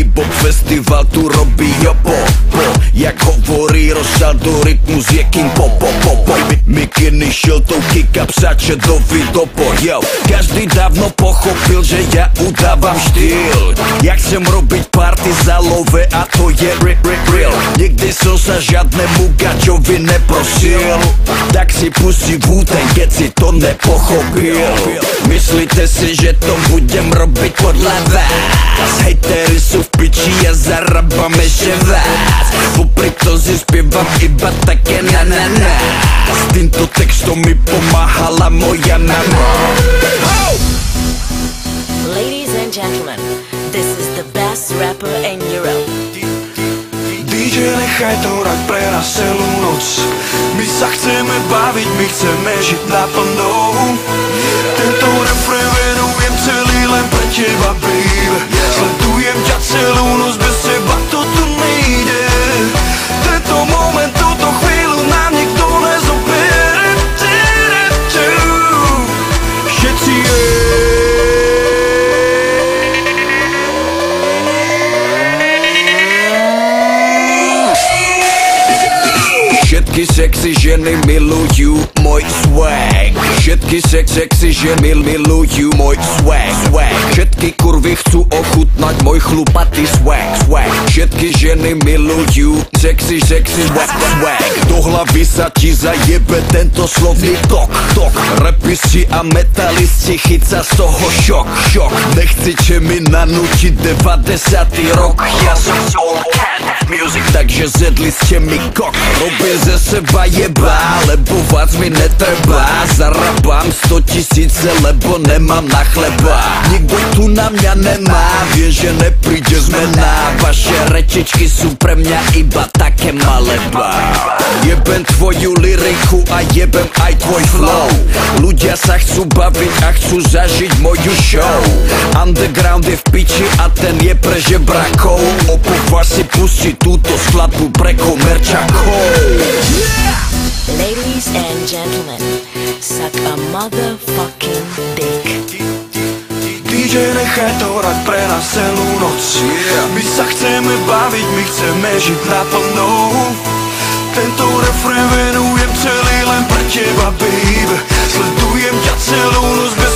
hip-hop festival tu robí jopo. Jak hovorí rozsadu, rytmus je king popo. Mikiny, šiltovky, kapsače do vidopo. Yo, každý dávno pochopil, že ja udávam štýl. Jak chcem robiť party za love a to je real. Nikdy som sa žiadnemu gačovi neprosil, tak si pustí Wu-Tang, keď si to nepochopil. Myslíte si, že to budem robiť podľa vás? Hejteri sú v piči, ja zarábam ešte vás. Popri to si spievam iba také na. S týmto textom mi pomáhala moja mama. Ladies and gentlemen, this is the best rapper in Europe. DJ, nechaj to hrať pre nás celú noc. My sa chceme baviť, my chceme žiť naplno. Tento refrén venujem celý len pre teba, baby. Sledujem ťa celú noc, bez teba to tu nejde. Tento moment, túto chvíľu nám nikto nezobere. Všetci Všetky sexy ženy milujú môj swag. Všetky sexy ženy milujú môj swag. Všetky kurvy chcú ochutnať môj chlupatý swag. Všetky ženy milujú sexy swag. Do hlavy sa ti zajebe tento slovný tok. Rapisti a metalisti, chyca z toho šok. Nechcete mi nanútiť 90. rok. Ja som soul cat music, takže zjedli ste mi kok. Robím ze seba jeba, lebo vás mi netreba. Zarábam 100 000, lebo nemám na chleba. Nikto tu na mňa nemá, vie, že nepríde zmena. Vaše rečičky sú pre mňa iba také maleba. Jebem tvoju lyriku a jebem aj tvoj flow. Ľudia sa chcú baviť a chcú zažiť moju show. Underground je v piči a ten je pre žebrakov. Opova si pustiť túto skladbu pre komerčakov. Ladies and gentlemen, suck a motherfucking dick. DJ, nechaj to hrať pre nás celú noc. My sa chceme baviť, my chceme žiť naplno. Tento refrén venujem celý len pre teba, baby. Sledujem ťa celú noc, bez